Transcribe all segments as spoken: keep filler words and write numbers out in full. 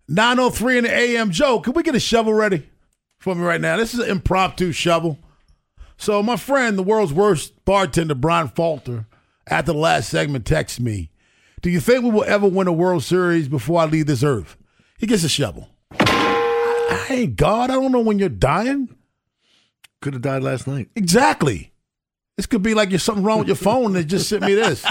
nine oh three in the A M. Joe, can we get a shovel ready for me right now? This is an impromptu shovel. So my friend, the world's worst bartender, Brian Falter, after the last segment, texts me, do you think we will ever win a World Series before I leave this earth? He gets a shovel. I, I ain't God. I don't know when you're dying. Could have died last night. Exactly. This could be like there's something wrong with your phone that just sent me this.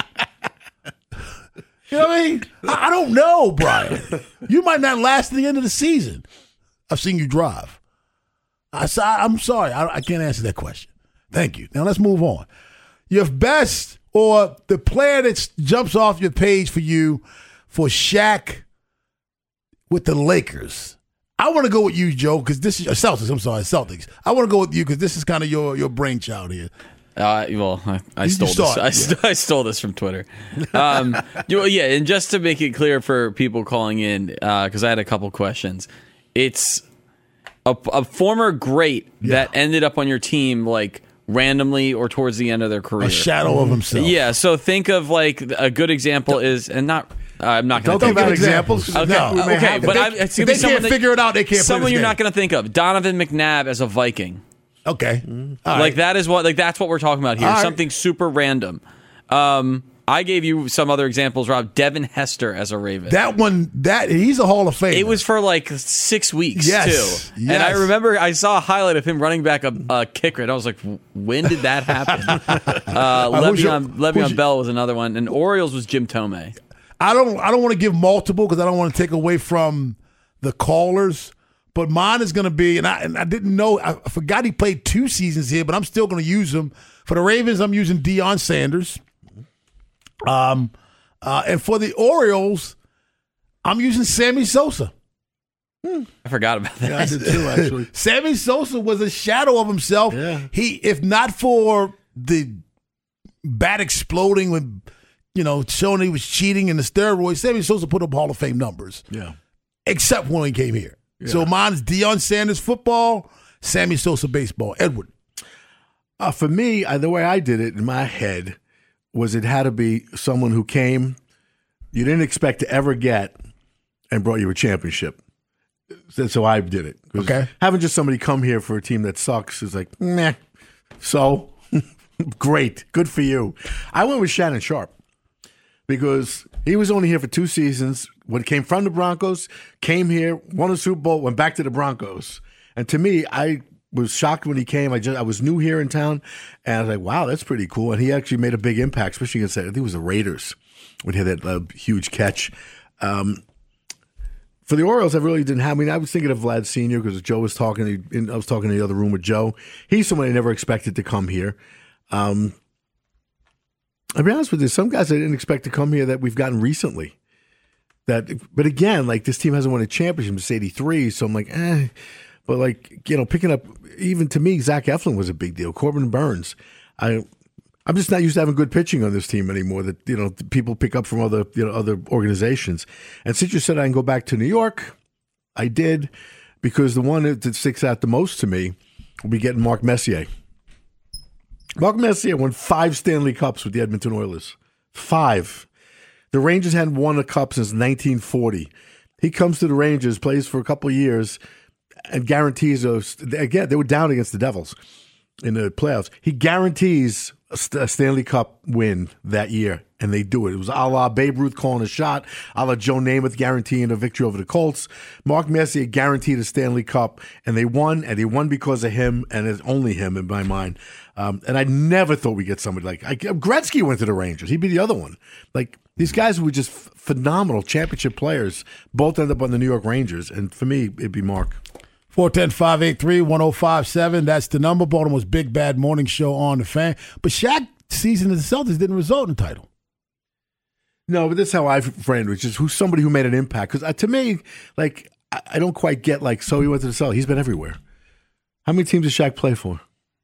You know what I mean? I, I don't know, Brian. You might not last to the end of the season. I've seen you drive. I, I'm sorry. I, I can't answer that question. Thank you. Now let's move on. Your best or the player that jumps off your page for you for Shaq with the Lakers. I want to go with you, Joe, because this is uh, Celtics. I'm sorry, Celtics. I want to go with you because this is kind of your your brainchild here. Uh, well, I, I You stole stole this. it, I, st- I stole this from Twitter. Um, you know, yeah, and just to make it clear for people calling in, because uh, I had a couple questions. It's a, a former great Yeah. that ended up on your team like randomly or towards the end of their career. A shadow of himself. Yeah, so think of like a good example is, and not. Uh, I'm not going Don't to think think of of examples. Okay, No. okay, okay but they, I, it's if gonna they be someone can't that- figure it out, they can't play someone this you're game. not going to think of. Donovan McNabb as a Viking. Okay. Mm-hmm. All Like right. that is what like that's what we're talking about here. All right. Something super random. Um, I gave you some other examples, Rob. Devin Hester as a Raven. That one, that he's a Hall of Famer. It was for like six weeks Yes, too. And I yes. remember I saw a highlight of him running back a, a kicker, and I was like, when did that happen? uh, who's your- Le'Veon, Le'Veon who's your- Bell was another one, and Orioles was Jim Tomei. I don't I don't want to give multiple because I don't want to take away from the callers. But mine is going to be, and I, and I didn't know, I forgot he played two seasons here, but I'm still going to use him. For the Ravens, I'm using Deion Sanders. Um, uh, and for the Orioles, I'm using Sammy Sosa. I forgot about that. Yeah, I did too, actually. Sammy Sosa was a shadow of himself. Yeah. He, if not for the bat exploding when, you know, showing he was cheating in the steroids, Sammy Sosa put up Hall of Fame numbers. Yeah. Except when he came here. Yeah. So mine's Deion Sanders football, Sammy Sosa baseball. Edward. Uh, for me, uh, the way I did it in my head was it had to be someone who came you didn't expect to ever get and brought you a championship. That's how I did it. 'Cause Okay. having just somebody come here for a team that sucks is like, meh. So, great. Good for you. I went with Shannon Sharp because he was only here for two seasons. When he came from the Broncos, came here, won a Super Bowl, went back to the Broncos. And to me, I was shocked when he came. I just I was new here in town, and I was like, wow, that's pretty cool. And he actually made a big impact, especially against, I think it was the Raiders when he had that uh, huge catch. Um, for the Orioles, I really didn't have. I mean, I was thinking of Vlad Senior because Joe was talking. In, I was talking in the other room with Joe. He's someone I never expected to come here. Um, I'll be honest with you, some guys I didn't expect to come here that we've gotten recently. That, but again, like this team hasn't won a championship since eighty-three, so I'm like, eh. But like, you know, picking up, even to me, Zach Eflin was a big deal. Corbin Burns. I, I'm just not used to having good pitching on this team anymore. That, you know, people pick up from other, you know, other organizations. And since you said I can go back to New York, I did, because the one that sticks out the most to me will be getting Mark Messier. Mark Messier won five Stanley Cups with the Edmonton Oilers. Five. The Rangers hadn't won a cup since nineteen forty. He comes to the Rangers, plays for a couple of years, and guarantees us, again, they were down against the Devils in the playoffs. He guarantees a, a Stanley Cup win that year, and they do it. It was a la Babe Ruth calling a shot, a la Joe Namath guaranteeing a victory over the Colts. Mark Messier guaranteed a Stanley Cup, and they won, and they won because of him, and it's only him in my mind. Um, and I never thought we'd get somebody like I, Gretzky went to the Rangers. He'd be the other one. Like, these guys were just f- phenomenal championship players. Both end up on the New York Rangers, and for me, it'd be Mark. four one zero, five eight three, one zero five seven. That's the number. Baltimore's Big Bad Morning Show on the Fan. But Shaq's season of the Celtics didn't result in a title. No, but that's how I framed it, which is who's somebody who made an impact. Because uh, to me, like, I, I don't quite get, like, so he went to the Celtics. He's been everywhere. How many teams does Shaq play for?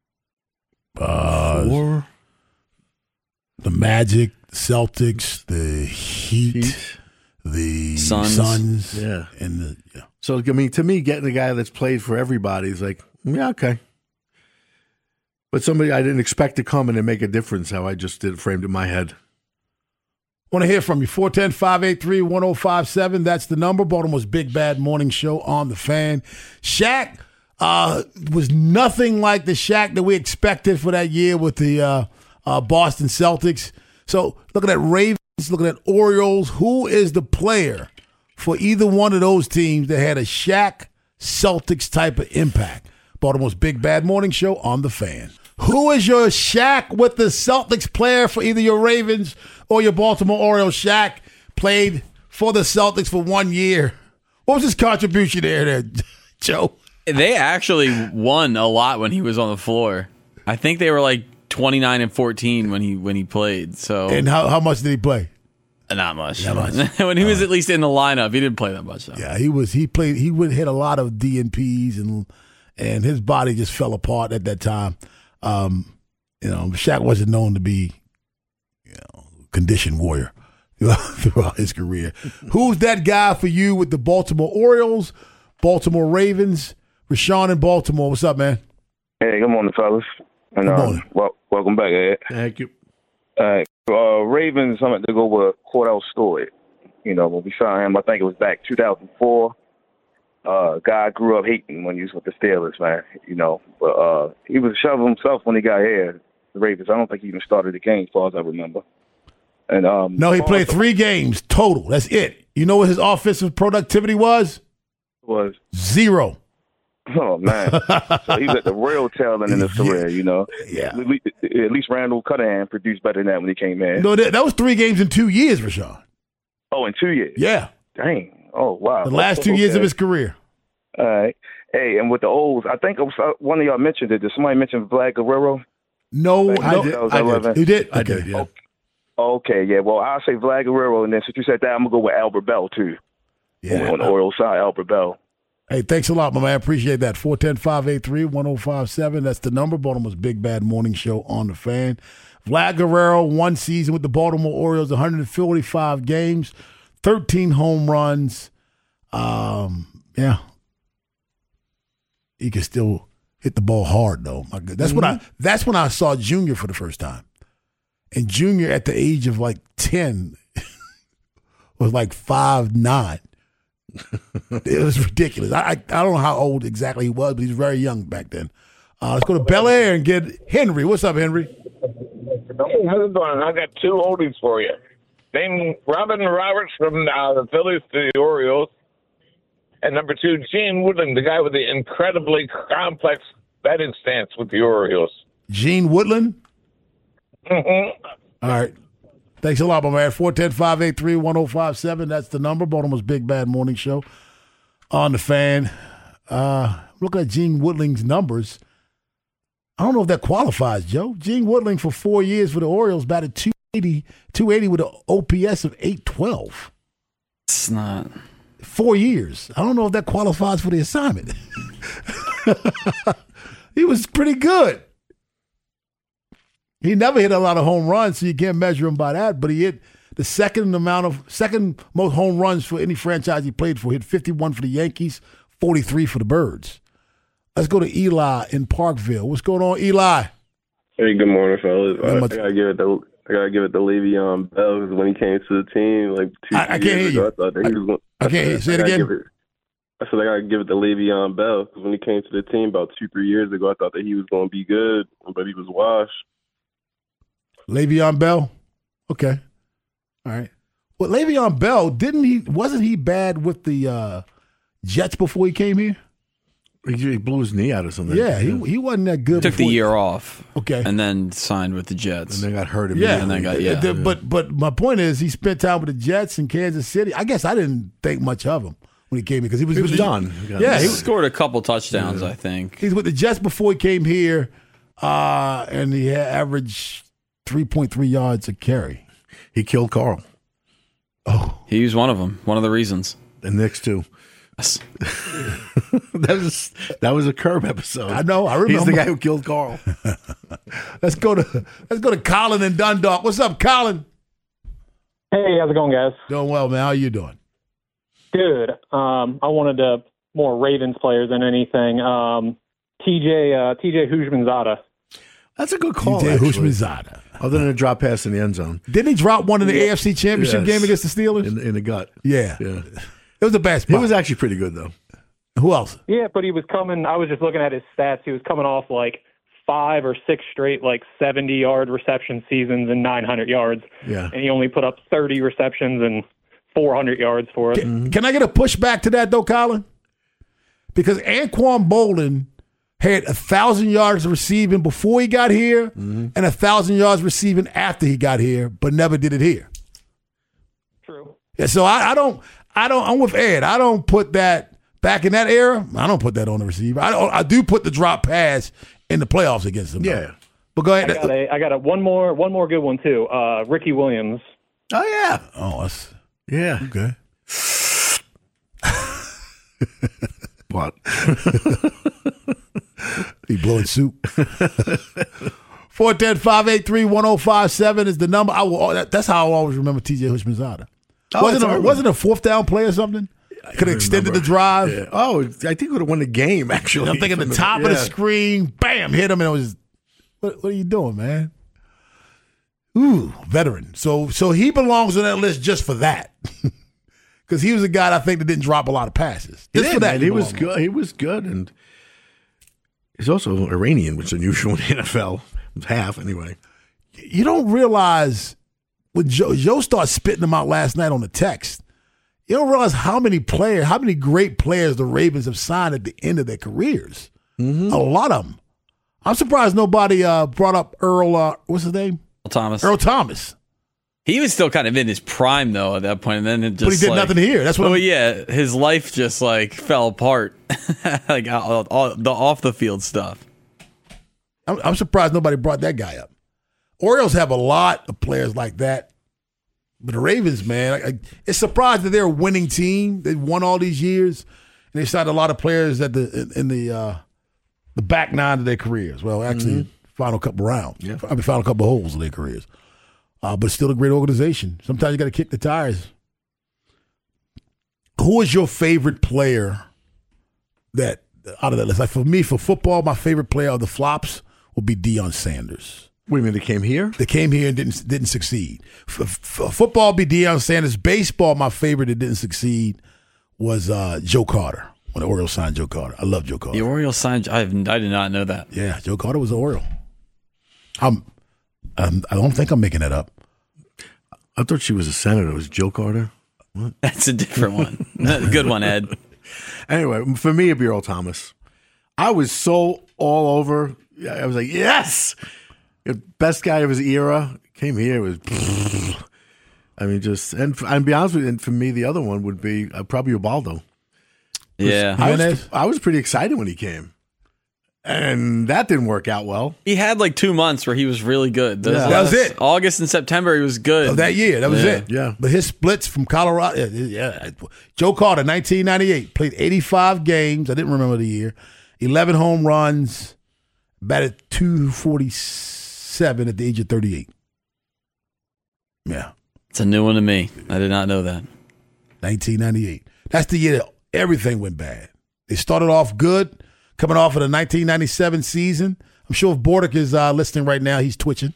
Uh, Four. The Magic, the Celtics, the Heat, Heat. the Suns. Suns, Yeah. and the yeah. So, I mean, to me, getting a guy that's played for everybody is like, yeah, okay. But somebody I didn't expect to come in and make a difference, how I just did framed it in my head. Want to hear from you. four one zero, five eight three, one zero five seven. That's the number. Baltimore's Big Bad Morning Show on the Fan. Shaq uh, was nothing like the Shaq that we expected for that year with the uh, uh, Boston Celtics. So looking at Ravens, looking at Orioles, who is the player for either one of those teams that had a Shaq Celtics type of impact? Baltimore's Big Bad Morning Show on the Fan. Who is your Shaq with the Celtics player for either your Ravens or your Baltimore Orioles? Shaq played for the Celtics for one year. What was his contribution there, there Joe? They actually won a lot when he was on the floor. I think they were like twenty-nine and fourteen when he when he played. So And how, how much did he play? Not much. Not much. When he was at least in the lineup, he didn't play that much. Though. Yeah, he was. He played. He would hit a lot of D N Ps and and his body just fell apart at that time. Um, you know, Shaq wasn't known to be, you know, conditioned warrior throughout his career. Who's that guy for you with the Baltimore Orioles, Baltimore Ravens, Rashawn in Baltimore? What's up, man? Hey, good morning, fellas. And Good um, morning. well, welcome back, Ed. Thank you. Uh, uh, Ravens, I'm going to go with Cordell Stewart. You know, when we saw him, I think it was back two thousand four. Uh, guy I grew up hating when he was with the Steelers, man. You know, but uh, he was shoving himself when he got here. The Ravens. I don't think he even started the game, as far as I remember. And um, No, he played three games total. That's it. You know what his offensive productivity was? Was Zero. oh man, so he was at the real tail end of his career. You know, Yeah. At least, at least Randall Cunningham produced better than that when he came in. No, that, that was three games in two years, Rashawn. Oh, in two years. Yeah, Dang. Oh wow. the last two Okay. years of his career. All right. Hey, and with the O's, I think it was, uh, one of y'all mentioned it. Did somebody mention Vlad Guerrero? No, I no, did. That was I did. eleven. you did. I Okay. did, yeah. Okay, yeah. Well, I'll say Vlad Guerrero, and then since you said that, I'm going to go with Albert Bell, too. Yeah. On the Orioles side, Albert Bell. Hey, thanks a lot, my man. Appreciate that. four one zero, five eight three, one zero five seven. That's the number. Baltimore's Big Bad Morning Show on the Fan. Vlad Guerrero, one season with the Baltimore Orioles, one hundred forty-five games, thirteen home runs. Um, yeah. He can still hit the ball hard, though. My good. That's Mm-hmm. when I. That's when I saw Junior for the first time. And Junior, at the age of like ten, was like five nine. It was ridiculous. I, I I don't know how old exactly he was, but he was very young back then. Uh, let's go to Bel Air and get Henry. What's up, Henry? Hey, how's it going? I got two oldies for you. Name Robin Roberts from uh, the Phillies to the Orioles. And number two, Gene Woodland, the guy with the incredibly complex batting stance with the Orioles. Gene Woodland? Mm-hmm. All right. Thanks a lot, my man. four one zero, five eight three, one zero five seven. That's the number. Baltimore's Big Bad Morning Show on the Fan. Uh, looking at Gene Woodling's numbers. I don't know if that qualifies, Joe. Gene Woodling for four years for the Orioles batted two eighty, two eighty with an O P S of eight twelve. It's not. Four years. I don't know if that qualifies for the assignment. He was pretty good. He never hit a lot of home runs, so you can't measure him by that. But he hit the second amount of second most home runs for any franchise he played for. He hit fifty-one for the Yankees, forty-three for the Birds. Let's go to Eli in Parkville. What's going on, Eli? Hey, good morning, fellas. Hey, I, much- I gotta give it to I gotta give it to Le'Veon Bell because when he came to the team, like two I- I can't years hear ago, you. I thought that he was. Going, I can't hear you. Say it gotta again. give it- I said I gotta give it to Le'Veon Bell because when he came to the team about two, three years ago, I thought that he was going to be good, but he was washed. Le'Veon Bell? Okay. All right. Well, Le'Veon Bell, didn't he wasn't he bad with the uh, Jets before he came here? He, he blew his knee out or something. Yeah, he he wasn't that good. Took the before- year off. Okay. And then signed with the Jets. And then got hurt Yeah, immediately. And then got- yeah. The- But but my point is, he spent time with the Jets in Kansas City. I guess I didn't think much of him when he came here because he was, He was with the- done. Yeah, he he was, scored a couple touchdowns, I think. he's with the Jets before he came here, uh, and he had averaged three point three yards a carry. He killed Carl. Oh, He was one of them. One of the reasons. And Knicks, too. Yes. that was that was a Curb episode. I know, I He's remember. the guy who killed Carl. let's go to let's go to Colin in Dundalk. What's up, Colin? Hey, how's it going, guys? Doing well, man. How you doing? Good. Um, I wanted to more Ravens players than anything. Um, T J uh, T J Houshmandzadeh. That's a good call. T J actually. Houshmandzadeh. Other than a drop pass in the end zone. Didn't he drop one in the A F C Championship Yes. game against the Steelers? In, in the gut. yeah. Yeah. It was a bad spot. He was actually pretty good, though. Who else? Yeah, but he was coming. I was just looking at his stats. He was coming off like five or six straight, like seventy-yard reception seasons and nine hundred yards. Yeah. And he only put up thirty receptions and four hundred yards for us. Can, can I get a pushback to that, though, Colin? Because Anquan Bolden had a thousand yards receiving before he got here Mm-hmm. and a thousand yards receiving after he got here, but never did it here. True. Yeah, so I, I don't, I don't. I'm with Ed. I don't put that back in that era. I don't put that on the receiver. I don't, I do put the drop pass in the playoffs against them. though. Yeah. But go ahead. I got a, I got a one more, one more good one too. Uh, Ricky Williams. Oh, yeah. Oh, that's Yeah. okay. What? He blowing soup. four one zero, five eight three, one zero five seven is the number. I will. That, that's how I always remember T J Hushmanzada. Oh, wasn't that's a, right. wasn't a fourth down play or something? Could have extended the drive. Yeah. Oh, I think he would have won the game, actually. I'm thinking the From top of the yeah. screen, bam, hit him, and it was. What, what are you doing, man? Ooh, veteran. So so he belongs on that list just for that. Because he was a guy I think that didn't drop a lot of passes. He Just did, for that, man. He was belonged. good. He was good, and he's also Iranian, which is unusual in the N F L. Half, anyway. You don't realize when Joe, Joe started spitting them out last night on the text. You don't realize how many players, how many great players the Ravens have signed at the end of their careers. Mm-hmm. A lot of them. I'm surprised nobody uh, brought up Earl. Uh, what's his name? Thomas. Earl Thomas. He was still kind of in his prime though at that point, and then it just But he did like, nothing here. That's what. Oh I'm- yeah, his life just like fell apart, like all, all, the off the field stuff. I'm, I'm surprised nobody brought that guy up. Orioles have a lot of players like that, but the Ravens, man, I, I, it's surprised that they're a winning team. They won all these years, and they signed a lot of players at the in, in the uh, the back nine of their careers. Well, actually, final couple rounds. Yeah. I mean, final couple holes of their careers. Uh, but still a great organization. Sometimes you got to kick the tires. Who is your favorite player that out of that list? Like for me, for football, my favorite player of the flops will be Deion Sanders. Wait a minute, they came here? They came here and didn't didn't succeed. F- f- football be Deion Sanders. Baseball, my favorite that didn't succeed was uh, Joe Carter when the Orioles signed Joe Carter. I love Joe Carter. The Orioles signed. I, have, I did not know that. Yeah, Joe Carter was an Oriole. I'm, I'm, I don't think I'm making that up. I thought she was a senator. It was Joe Carter. That's a different one. Good one, Ed. Anyway, for me, it'd be Earl Thomas. I was so all over. I was like, yes! The best guy of his era. Came here, it was. I mean, just. And, and be honest with you, and for me, the other one would be uh, probably Ubaldo. Yeah, I was, Jimenez? I was pretty excited when he came. And that didn't work out well. he had like two months where he was really good. Those Yeah. That was last- it. August and September, he was good. Of that year, that was Yeah. it. Yeah. But his splits from Colorado, yeah, yeah. Joe Carter, nineteen ninety-eight, played eighty-five games. I didn't remember the year. eleven home runs, batted two forty-seven at the age of thirty-eight. Yeah, It's a new one to me. I did not know that. nineteen ninety-eight. That's the year that everything went bad. They started off good, coming off of the nineteen ninety-seven season. I'm sure if Bordick is uh, listening right now, he's twitching.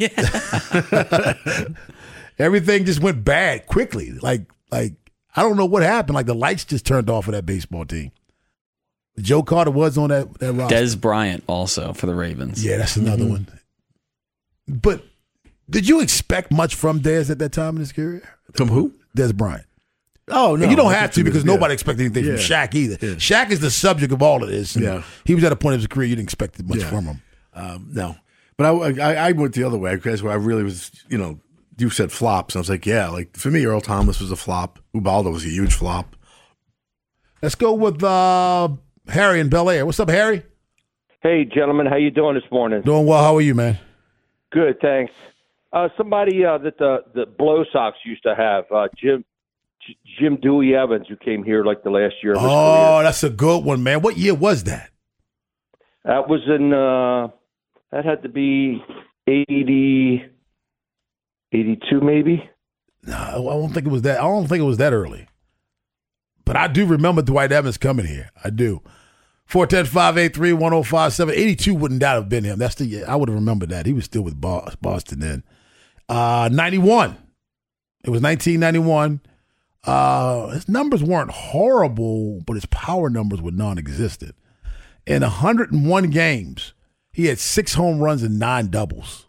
Everything just went bad quickly. Like, like I don't know what happened. Like the lights just turned off for that baseball team. Joe Carter was on that that roster. Des Bryant also for the Ravens. Yeah, that's another one. But did you expect much from Dez at that time in his career? From who? Des Bryant. Oh, no. And you don't I have thought to he was- because yeah. nobody expected anything Yeah. from Shaq either. Yeah. Shaq is the subject of all of this. and Yeah. He was at a point of his career you didn't expect much Yeah. from him. Um, no. But I, I, I went the other way because where I really was, you know, you said flops. And I was like, yeah, like for me, Earl Thomas was a flop. Ubaldo was a huge flop. Let's go with uh, Harry in Bel Air. What's up, Harry? Hey, gentlemen, how you doing this morning? Doing well. How are you, man? Good, thanks. Uh, somebody uh, that the the Blow Sox used to have, uh, Jim J- Jim Dewey Evans, who came here like the last year of his Oh, career. that's a good one, man. What year was that? That was in uh, that had to be eighty, eighty-two maybe. No, I don't think it was that. I don't think it was that early. But I do remember Dwight Evans coming here. I do. four one zero, five eight three, one zero five seven. eighty-two wouldn't that have been him. That's the year. I would have remembered that. He was still with Boston then. Uh, ninety-one. It was nineteen ninety-one. Uh, his numbers weren't horrible, but his power numbers were non-existent. In one hundred one games, he had six home runs and nine doubles.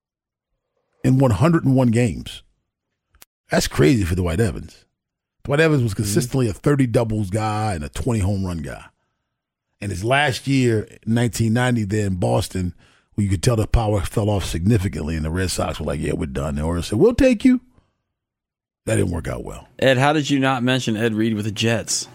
In one hundred one games. That's crazy for Dwight Evans. Dwight Evans was consistently a thirty doubles guy and a twenty home run guy. And his last year, nineteen ninety, there in Boston, where you could tell the power fell off significantly, and the Red Sox were like, yeah, we're done. The Orioles said, we'll take you. That didn't work out well. Ed, how did you not mention Ed Reed with the Jets?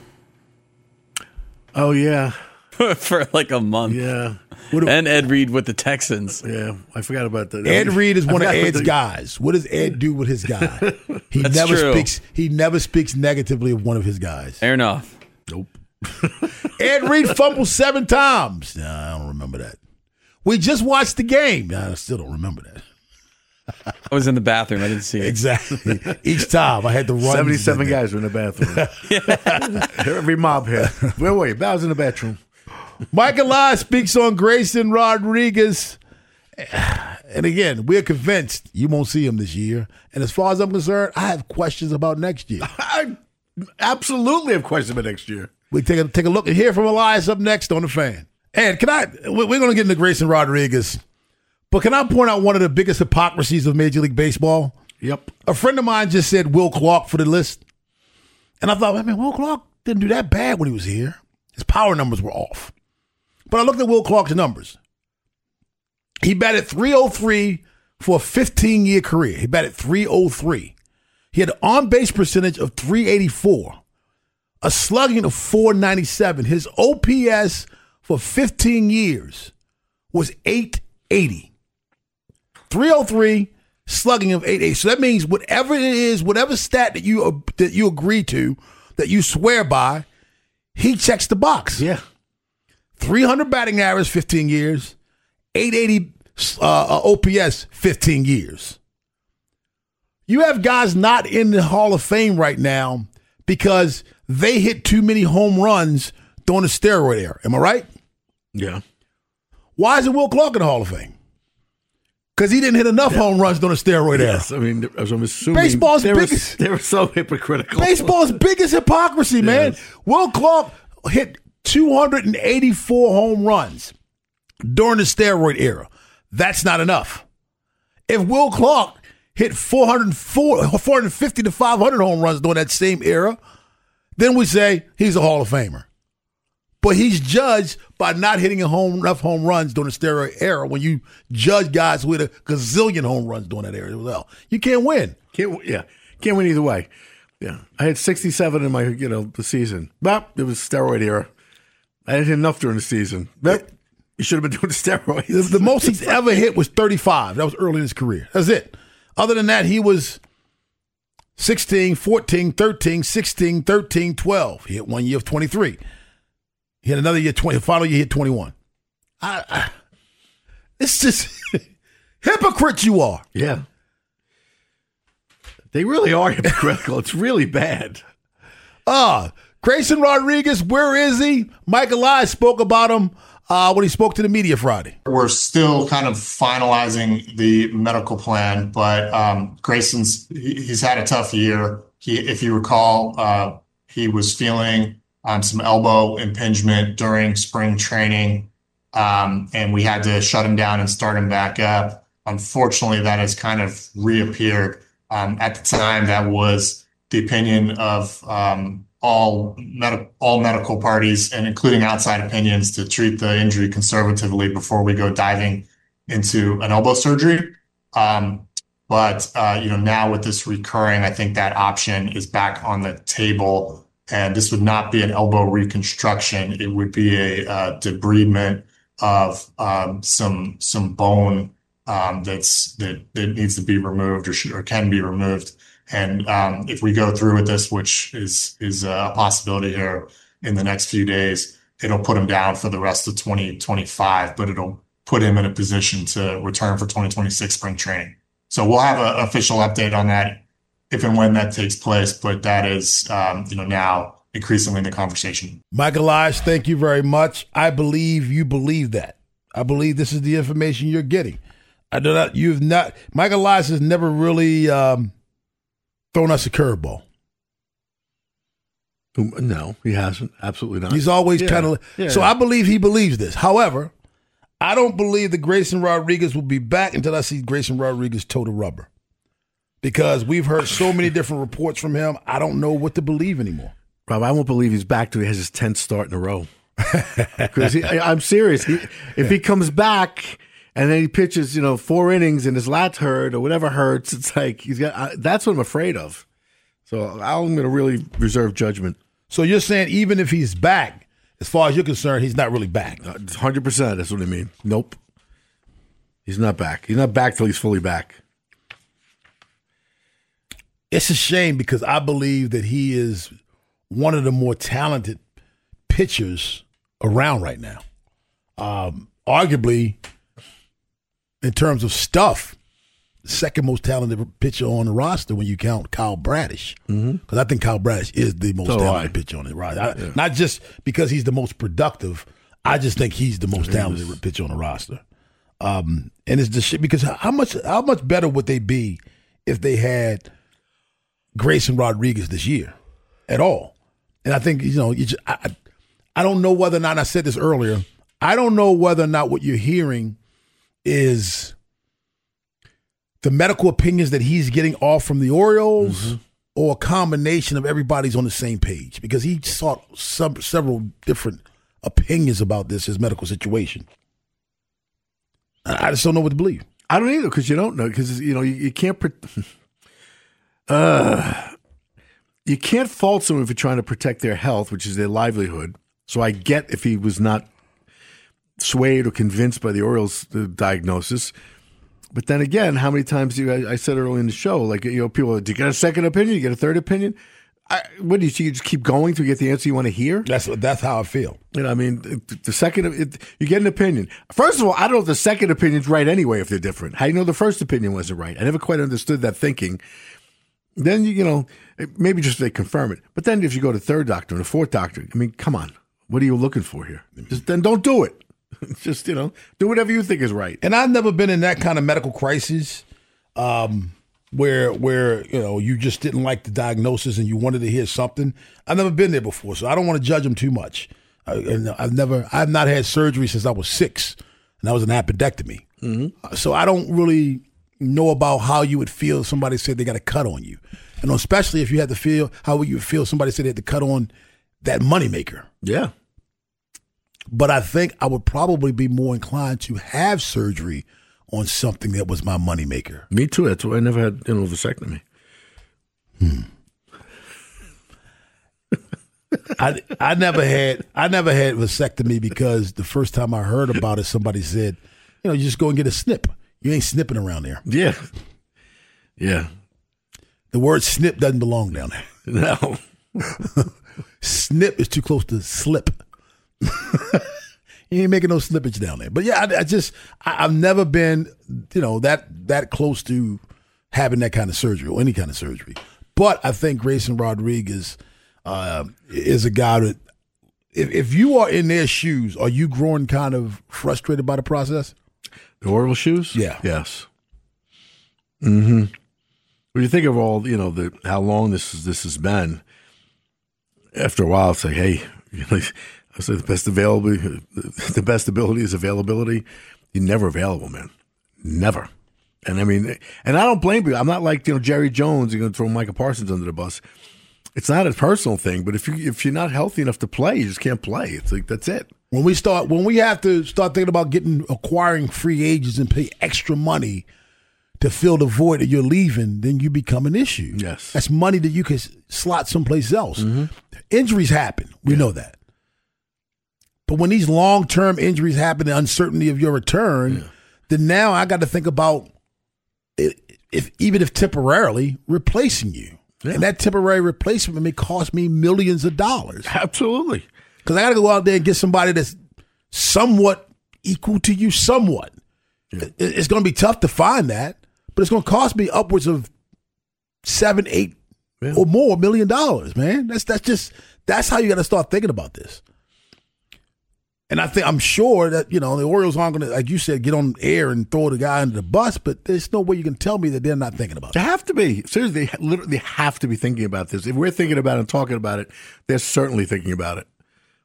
Oh, yeah. For like a month. Yeah. And Ed Reed with the Texans. Yeah, I forgot about that. Ed Reed is one of Ed's the... guys. What does Ed do with his guy? He That's never true. speaks. He never speaks negatively of one of his guys. Fair enough. Nope. Ed Reed fumbled seven times. Nah, I don't remember that. We just watched the game. Nah, I still don't remember that. I was in the bathroom. I didn't see it. Exactly. Each time I had to run. seventy-seven guys were in the bathroom. Every mob here. Where were you? I was in the bathroom. Mike Elias speaks on Grayson Rodriguez. And again, we're convinced you won't see him this year. And as far as I'm concerned, I have questions about next year. I absolutely have questions about next year. We take a, take a look and hear from Elias up next on The Fan. And can I, we're going to get into Grayson Rodriguez, but can I point out one of the biggest hypocrisies of Major League Baseball? Yep. A friend of mine just said Will Clark for the list. And I thought, I mean, Will Clark didn't do that bad when he was here. His power numbers were off. But I looked at Will Clark's numbers. He batted three oh three for a fifteen-year career. He batted three oh three. He had an on-base percentage of three eighty-four, a slugging of four ninety-seven. His O P S for fifteen years was eight eighty. three oh three, slugging of eight eighty. So that means whatever it is, whatever stat that you that you agree to, that you swear by, he checks the box. Yeah. three hundred batting average, fifteen years. eight eighty uh, O P S, fifteen years. You have guys not in the Hall of Fame right now because they hit too many home runs during the steroid era. Am I right? Yeah. Why isn't Will Clark in the Hall of Fame? Because he didn't hit enough yeah. home runs during the steroid yes, era. I mean, as I'm assuming, baseball's they, biggest, were, they were so hypocritical. Baseball's biggest hypocrisy, man. Yes. Will Clark hit two hundred eighty-four home runs during the steroid era. That's not enough. If Will Clark hit four hundred four, four fifty to five hundred home runs during that same era, then we say he's a Hall of Famer. But he's judged by not hitting a home, enough home runs during the steroid era when you judge guys with a gazillion home runs during that era as well. You can't win. Can't, yeah, can't win either way. Yeah, I had sixty-seven in my, you know, the season. But it was steroid era. I didn't hit enough during the season. But you should have been doing the steroids. The, the most he's ever hit was thirty-five. That was early in his career. That's it. Other than that, he was sixteen, fourteen, thirteen, sixteen, thirteen, twelve. He hit one year of twenty-three. He had another year, twenty. The final year, he hit twenty-one. I, I, it's just hypocrite you are. Yeah. They really are hypocritical. It's really bad. Ah, uh, Grayson Rodriguez, where is he? Mike Elias spoke about him uh, when he spoke to the media Friday. We're still kind of finalizing the medical plan, but um, Grayson's he's had a tough year. He, if you recall, uh, he was feeling um, some elbow impingement during spring training, um, and we had to shut him down and start him back up. Unfortunately, that has kind of reappeared. Um, at the time, that was the opinion of um, all med- all medical parties, and including outside opinions, to treat the injury conservatively before we go diving into an elbow surgery. Um, but uh, you know, now with this recurring, I think that option is back on the table, and this would not be an elbow reconstruction. It would be a uh, debridement of um, some some bone um, that's that that needs to be removed or should, or can be removed. And um, if we go through with this, which is is a possibility here in the next few days, it'll put him down for the rest of twenty twenty-five, but it'll put him in a position to return for twenty twenty-six spring training. So we'll have an official update on that if and when that takes place. But that is, um, you know, now increasingly in the conversation. Mike Elias, thank you very much. I believe you believe that. I believe this is the information you're getting. I do not. You've not. Mike Elias has never really um, thrown us a curveball. No, he hasn't. Absolutely not. He's always yeah. kind of. Yeah. So I believe he believes this. However, I don't believe that Grayson Rodriguez will be back until I see Grayson Rodriguez toe the rubber. Because we've heard so many different reports from him, I don't know what to believe anymore. Rob, I won't believe he's back till he has his tenth start in a row. Because I'm serious. He, if he comes back and then he pitches, you know, four innings and his lat's hurt or whatever hurts, it's like he's got. I, that's what I'm afraid of. So I'm going to really reserve judgment. So you're saying even if he's back, as far as you're concerned, he's not really back. Uh, one hundred percent. That's what I mean. Nope. He's not back. He's not back till he's fully back. It's a shame because I believe that he is one of the more talented pitchers around right now. Um, arguably, in terms of stuff, the second most talented pitcher on the roster when you count Kyle Bradish. Because mm-hmm. I think Kyle Bradish is the most so talented pitcher on the roster. I, yeah. Not just because he's the most productive. I just think he's the most talented is. pitcher on the roster. Um, and it's just shit because how much how much better would they be if they had Grayson Rodriguez this year at all? And I think, you know, you just, I, I don't know whether or not, and I said this earlier, I don't know whether or not what you're hearing is the medical opinions that he's getting off from the Orioles mm-hmm. or a combination of everybody's on the same page, because he sought some, several different opinions about this, his medical situation. I, I just don't know what to believe. I don't either, because you don't know, because, you know, you, you can't pre- uh, you can't fault someone for trying to protect their health, which is their livelihood. So I get if he was not swayed or convinced by the Orioles' the diagnosis. But then again, how many times do you, I, I said earlier in the show, like, you know, people, do you get a second opinion? You get a third opinion? I, what do you, you just keep going till you get the answer you want to hear? That's that's how I feel. You know, I mean, the, the second, it, you get an opinion. First of all, I don't know if the second opinion's right anyway if they're different. How do you know the first opinion wasn't right? I never quite understood that thinking. Then, you, you know, maybe just they confirm it. But then if you go to third doctor and a fourth doctor, I mean, come on. What are you looking for here? Just, then don't do it. Just, you know, do whatever you think is right. And I've never been in that kind of medical crisis um, where, where you know, you just didn't like the diagnosis and you wanted to hear something. I've never been there before, so I don't want to judge them too much. I, and I've never, I've not had surgery since I was six, and that was an appendectomy. Mm-hmm. So I don't really know about how you would feel if somebody said they got a cut on you. And especially if you had to feel, how would you feel if somebody said they had to cut on that moneymaker? Yeah. But I think I would probably be more inclined to have surgery on something that was my moneymaker. Me too. That's why I never had, you know, vasectomy. Hmm. I I never had I never had vasectomy because the first time I heard about it, somebody said, you know, you just go and get a snip. You ain't snipping around there. Yeah. Yeah. The word snip doesn't belong down there. No. Snip is too close to slip. You ain't making no slippage down there. But yeah, I, I just, I, I've never been, you know, that that close to having that kind of surgery or any kind of surgery. But I think Grayson Rodriguez uh, is a guy that, if, if you are in their shoes, are you growing kind of frustrated by the process? The Orioles shoes? Yeah. Yes. Mm-hmm. When you think of all, you know, the how long this is, this has been, after a while, it's like, hey, you know, I say the best availability, the best ability is availability. You're never available, man. Never. And I mean, and I don't blame you. I'm not like, you know, Jerry Jones. You're going to throw Micah Parsons under the bus. It's not a personal thing, but if you if you're not healthy enough to play, you just can't play. It's like that's it. When we start, when we have to start thinking about getting acquiring free agents and pay extra money to fill the void that you're leaving, then you become an issue. Yes, that's money that you can slot someplace else. Mm-hmm. Injuries happen. We yeah. know that. But when these long-term injuries happen, the uncertainty of your return, yeah. then now I got to think about it, if even if temporarily replacing you. Yeah. And that temporary replacement may cost me millions of dollars. Absolutely. Because I got to go out there and get somebody that's somewhat equal to you, somewhat. Yeah. It's going to be tough to find that, but it's going to cost me upwards of seven, eight, yeah. or more million dollars, man. That's that's just That's how you got to start thinking about this. And I think I'm sure that, you know, the Orioles aren't going to, like you said, get on air and throw the guy under the bus, but there's no way you can tell me that they're not thinking about it. They have to be. Seriously, they literally have to be thinking about this. If we're thinking about it and talking about it, they're certainly thinking about it.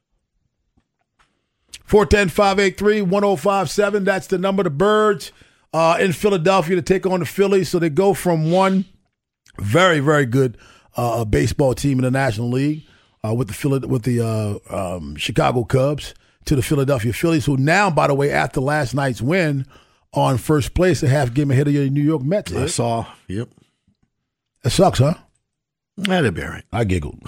four one zero, five eight three, one zero five seven. That's the number. The Birds uh, in Philadelphia to take on the Phillies. So they go from one very, very good uh, baseball team in the National League uh, with the Philly, with the uh, um, Chicago Cubs to the Philadelphia Phillies, who now, by the way, after last night's win, on first place, a half game ahead of your New York Mets. I saw. Yep. It sucks, huh? That'd be all right. I giggled.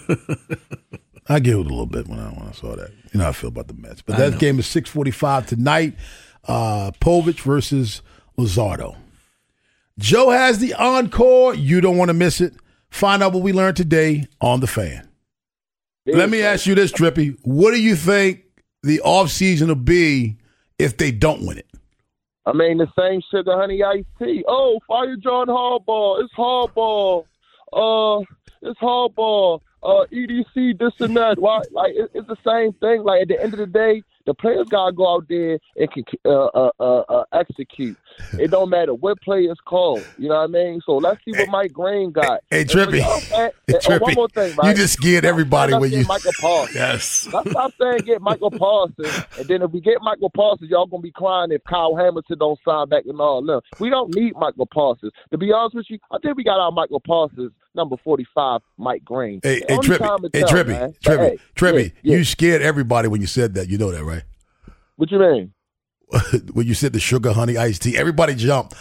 I giggled a little bit when I when I saw that. You know how I feel about the Mets. But that game is six forty-five tonight. Uh, Povich versus Luzardo. Joe has the encore. You don't want to miss it. Find out what we learned today on The Fan. Yeah, Let me ask you this, Trippy. What do you think the offseason will be if they don't win it? I mean, the same sugar, honey, iced tea. Oh, fire John Harbaugh. It's Harbaugh. Uh, it's Harbaugh. Uh, E D C, this and that. Why? Like, it, it's the same thing. Like, at the end of the day, the players got to go out there and uh, uh, uh, uh, execute. It don't matter what play is called. You know what I mean? So let's see what Mike Green got. Hey, Trippy. Hey, hey, Trippy. Oh, one more thing, right? You just scared everybody when you. Michael Parsons. Yes. Let's stop saying get Michael Parsons, and then if we get Michael Parsons, y'all gonna be crying if Kyle Hamilton don't sign back and all. No, we don't need Michael Parsons. To be honest with you, I think we got our Michael Parsons. Number forty-five, Mike Green. Hey, hey Trippy, hey, tell, Trippy, man. Trippy, hey, Trippy, yeah, yeah. you scared everybody when you said that. You know that, right? What you mean? When you said the sugar, honey, iced tea, everybody jumped.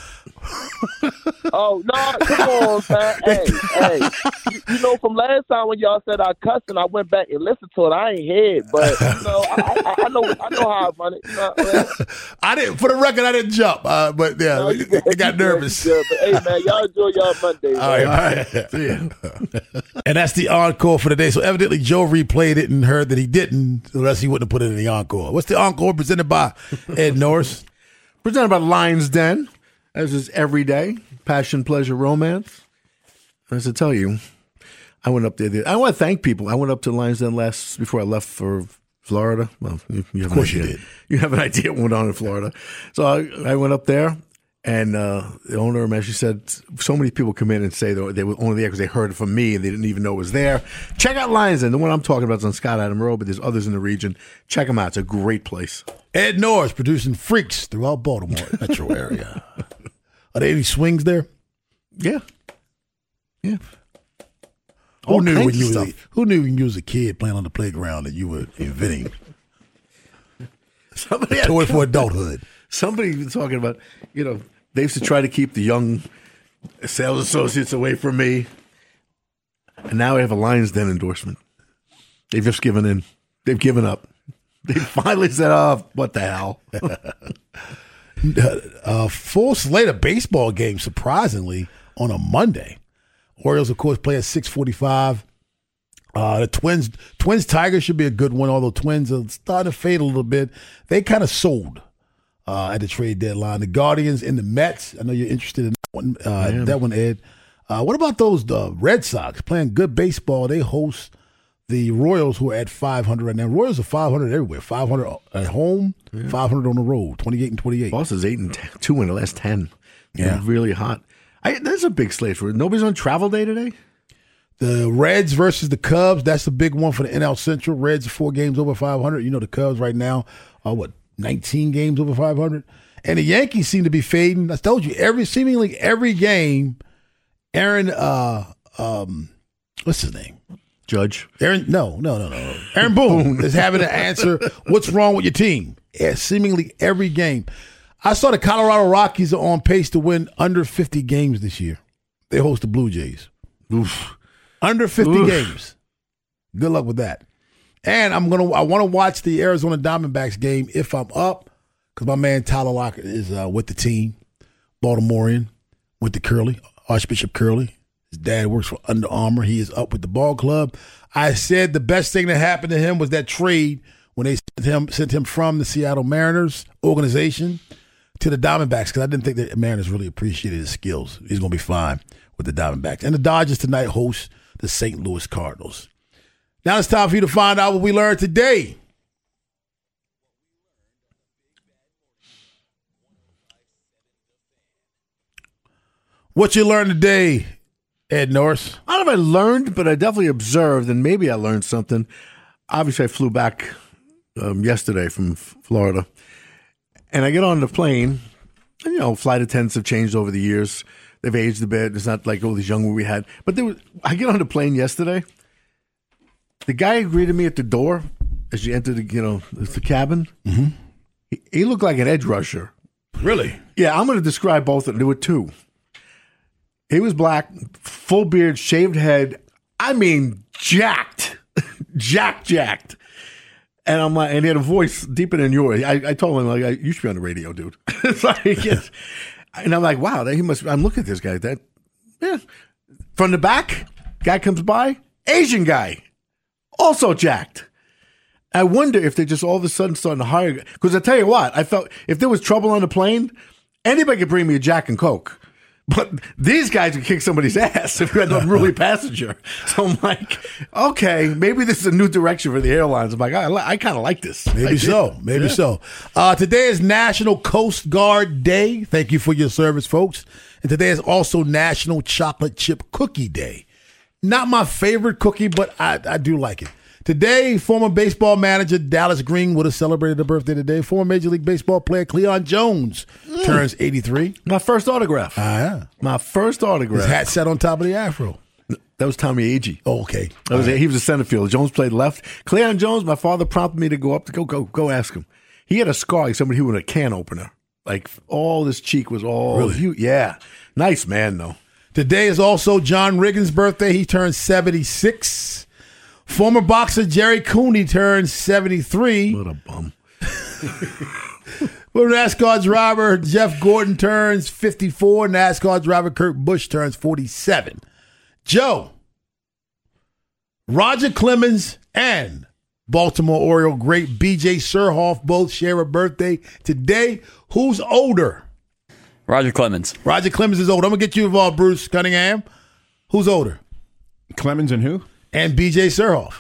Oh, no, come on, man. Hey, hey. You, you know, from last time when y'all said I cussed and I went back and listened to it, I ain't hear it. But, you know, I, I, I know I know how I run it. You know, I didn't, for the record, I didn't jump. Uh, but, yeah, no, you, I got nervous. Good, but, hey, man, y'all enjoy y'all Monday. All right, all right. See ya. And that's the encore for the day. So, evidently, Joe replayed it and heard that he didn't, unless he wouldn't have put it in the encore. What's the encore presented by Ed Norris? Presented by Lion's Den, as is every day. Passion, pleasure, romance. As I tell you, I went up there. I want to thank people. I went up to Lion's Den last before I left for Florida. Well, you, you have of course an idea. you did. You have an idea what went on in Florida. So I, I went up there, and uh, the owner actually said, so many people come in and say they were, they were only there because they heard it from me and they didn't even know it was there. Check out Lion's Den. The one I'm talking about is on Scott Adam Road, but there's others in the region. Check them out. It's a great place. Ed Norris producing freaks throughout Baltimore metro area. Are there any swings there? Yeah. Yeah. Who All knew kinds when you of was a, stuff. who knew when you was a kid playing on the playground that you were inventing Somebody a toy for adulthood? Somebody was talking about, you know, they used to try to keep the young sales associates away from me. And now I have a Lion's Den endorsement. They've just given in. They've given up. They finally said, oh, what the hell? uh, full slate of baseball games, surprisingly, on a Monday. Orioles, of course, play at six forty-five. Uh, the Twins, Twins Tigers should be a good one, although Twins are starting to fade a little bit. They kind of sold uh, at the trade deadline. The Guardians and the Mets, I know you're interested in that one, uh, that one Ed. Uh, what about those uh, Red Sox playing good baseball? They host the Royals, who are at five hundred right now. Royals are five hundred everywhere. five hundred at home, yeah. five hundred on the road, twenty-eight and twenty-eight. Boston's is eight and ten, two in the last ten. Yeah. They're really hot. I, there's a big slate for it. Nobody's on travel day today? The Reds versus the Cubs, that's the big one for the N L Central. Reds are four games over five hundred. You know, the Cubs right now are, what, nineteen games over five hundred? And the Yankees seem to be fading. I told you, every seemingly every game, Aaron, uh, um, what's his name? Judge. Aaron, no, no, no, no. Aaron Boone is having to answer what's wrong with your team. Yeah, seemingly every game. I saw the Colorado Rockies are on pace to win under fifty games this year. They host the Blue Jays. Oof. Under fifty Oof. games. Good luck with that. And I'm gonna. I want to watch the Arizona Diamondbacks game if I'm up, because my man Tyler Lockett is uh, with the team, Baltimorean, with the Curly, Archbishop Curly. His dad works for Under Armour. He is up with the ball club. I said the best thing that happened to him was that trade when they sent him sent him from the Seattle Mariners organization to the Diamondbacks, because I didn't think the Mariners really appreciated his skills. He's going to be fine with the Diamondbacks. And the Dodgers tonight host the Saint Louis Cardinals. Now it's time for you to find out what we learned today. What you learned today, Ed Norris? I don't know if I learned, but I definitely observed, and maybe I learned something. Obviously, I flew back um, yesterday from F- Florida, and I get on the plane, and, you know, flight attendants have changed over the years. They've aged a bit. It's not like all these young ones we had. But there was, I get on the plane yesterday. The guy who greeted me at the door as you entered the, you know, the cabin, mm-hmm. he, he looked like an edge rusher. Really? Yeah, I'm going to describe both of them. There were two. He was black, full beard, shaved head. I mean, jacked. jacked, jacked. And I'm like, and he had a voice deeper than yours. I, I told him, like, you should be on the radio, dude. It's like, it's, and I'm like, wow, he must. I'm looking at this guy. That, yeah. From the back, guy comes by, Asian guy, also jacked. I wonder if they're just all of a sudden starting to hire. Because I tell you what, I felt if there was trouble on the plane, anybody could bring me a Jack and Coke. But these guys could kick somebody's ass if you had an unruly passenger. So I'm like, okay, maybe this is a new direction for the airlines. I'm like, I, I kind of like this. Maybe so. Maybe yeah. so. Uh, today is National Coast Guard Day. Thank you for your service, folks. And today is also National Chocolate Chip Cookie Day. Not my favorite cookie, but I, I do like it. Today, former baseball manager Dallas Green would have celebrated a birthday today. Former Major League Baseball player Cleon Jones mm. turns eighty-three. My first autograph. Ah, yeah. My first autograph. His hat set on top of the afro. That was Tommy Agee. Oh, okay. That was right. He was a center fielder. Jones played left. Cleon Jones, my father prompted me to go up to go go go ask him. He had a scar like somebody who had a can opener. Like all this cheek was all really? Huge. Yeah. Nice man, though. Today is also John Riggins' birthday. He turns seventy-six. Former boxer Jerry Cooney turns seventy-three. What a bum. Well, NASCAR driver Jeff Gordon turns fifty-four. NASCAR driver Kurt Busch turns forty-seven. Joe, Roger Clemens and Baltimore Oriole great B J Surhoff both share a birthday today. Who's older? Roger Clemens. Roger Clemens is older. I'm going to get you involved, Bruce Cunningham. Who's older? Clemens and who? And B J Surhoff.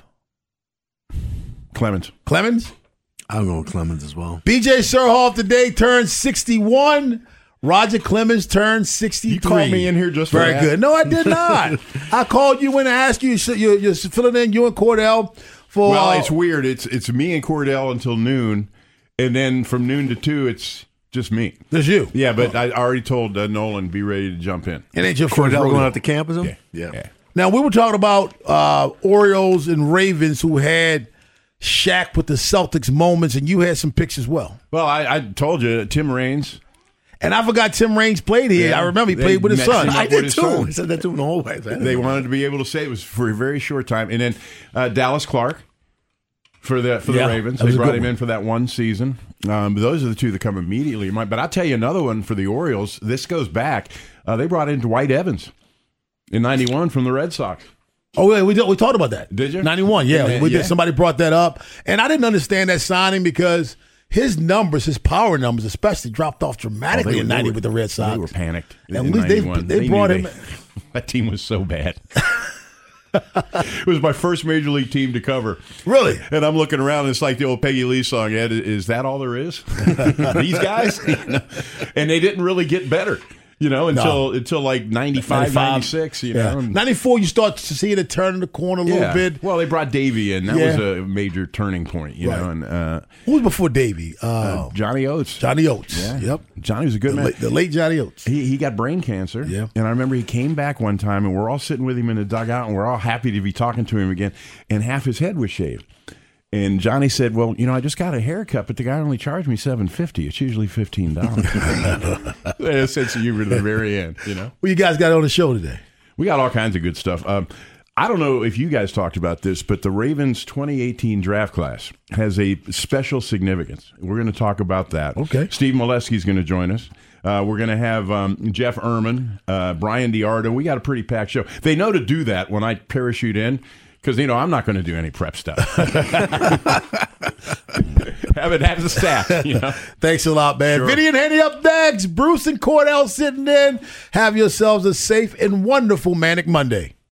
Clemens. Clemens? I'm going with Clemens as well. B J Surhoff today turns sixty-one. Roger Clemens turns sixty-three. You called me in here just for Very that? good. No, I did not. I called you in to ask you. You're, you're filling in you and Cordell for. Well, uh, it's weird. It's it's me and Cordell until noon, and then from noon to two, it's just me. Just you. Yeah, but I already told uh, Nolan be ready to jump in. It ain't your Cordell first going out to camp or something? Yeah. yeah. yeah. Now, we were talking about uh, Orioles and Ravens who had Shaq with the Celtics moments, and you had some picks as well. Well, I, I told you, Tim Raines. And I forgot Tim Raines played here. Yeah, I remember he they played with his son. I did too. Son. He said that to him the whole way. They wanted to be able to say it was for a very short time. And then uh, Dallas Clark for the for the Yeah, Ravens. that They was a brought good him one. in for that one season. Um, those are the two that come immediately to mind. But I'll tell you another one for the Orioles. This goes back. Uh, they brought in Dwight Evans in ninety-one from the Red Sox. Oh, yeah, we did, we talked about that. Did you? ninety-one, yeah. Yeah, we did. yeah. Somebody brought that up. And I didn't understand that signing because his numbers, his power numbers especially, dropped off dramatically Oh, they- in they ninety were- with the Red Sox. They were panicked. And in at least they- ninety-one. they knew brought him- That team was so bad. It was my first major league team to cover. Really? And I'm looking around, and it's like the old Peggy Lee song, Ed, is that all there is? These guys? You know? And they didn't really get better, you know, until No. until like ninety-five, ninety-six, you Yeah. know. And- ninety-four, you start to see it turn the corner a little yeah. bit. Well, they brought Davey in. That Yeah. was a major turning point, you Right. know. And uh, Who was before Davey? Uh, uh, Johnny Oates. Johnny Oates. Yeah. Yep. Johnny was a good The man. late, the late Johnny Oates. He he got brain cancer. Yeah. And I remember he came back one time, and we're all sitting with him in the dugout, and we're all happy to be talking to him again. And half his head was shaved. And Johnny said, "Well, you know, I just got a haircut, but the guy only charged me seven fifty. It's usually fifteen dollars." A sense of humor to the very end, you know. What you guys got on the show today? We got all kinds of good stuff. Um, I don't know if you guys talked about this, but the Ravens twenty eighteen draft class has a special significance. We're going to talk about that. Okay. Steve Molesky's going to join us. Uh, we're going to have um, Jeff Erman, uh, Brian DiArdo. We got a pretty packed show. They know to do that when I parachute in because, you know, I'm not going to do any prep stuff. Have it have the staff, you know. Thanks a lot, man. Sure. Vinny and Henny up next. Bruce and Cordell sitting in. Have yourselves a safe and wonderful Manic Monday.